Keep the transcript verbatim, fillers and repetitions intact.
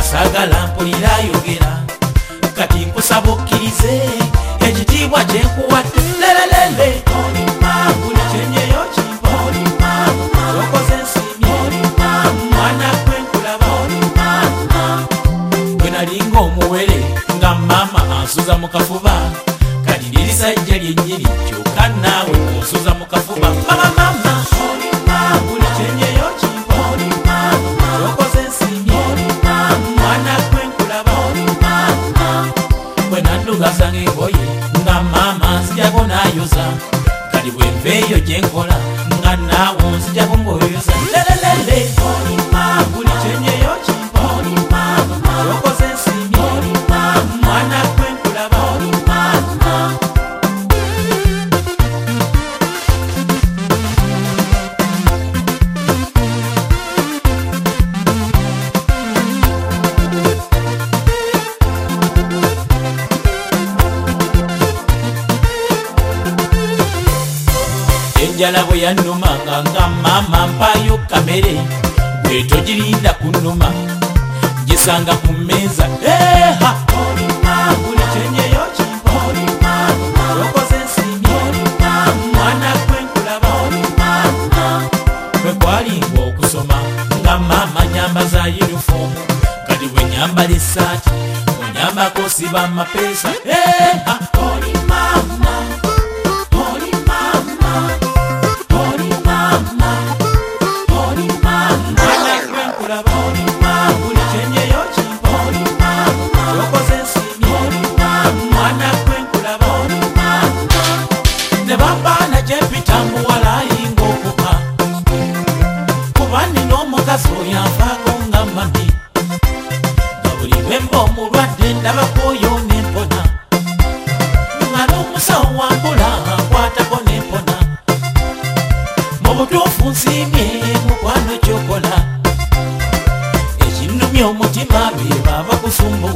sagala mpulira ayogera kati nkusaba okkirize ekitiibwa kyenkuwadde lelelele buli kyenyeyo kimpa okoze ensimye mwana gwe nkulaba bwe nalinga omuwere nga maama ansuza mu kafuba kati liri sajja lyennyini kyokka naawe onsuza mu kafuba mama mama buli kyenyeyo kimpa okoze ensimye mwana gwe nkulaba bwe nandugaza ng'engoye nga maama nzijako nayoza kati bwe nveeyo gyenkola nga naawe nzijako ng'oyoza lelelele buli kyenyeyo kimpa okoze ensimye mwana gwe nkulaba enjala bwe yannumanga nga maama mpaayo kamere bwe togirinda kunnuma gisanga ku mmeeza eha buli kyenyeyo kimpa okoze ensimye mwana gwe nkulaba bwe kwalinga okusoma nga maama nyambaza yunifoomu kati bwe nyambala essaati onyambako siba amapeesa eha oli maama oli maama buli kyenyeyo kimpa okoze ensimye mwana gwe nkulaba ne bambaana gyempita muwala ayinga okuka kuba nina omukazi oyo anfaako nga mami nga buli lwe mba omulwadde ndabako oyo nempona nga n'omusawo wambula nkwatako nempona mu butuufu nsiimye mukwano kyokola ekinnumya omutima be baba kusumba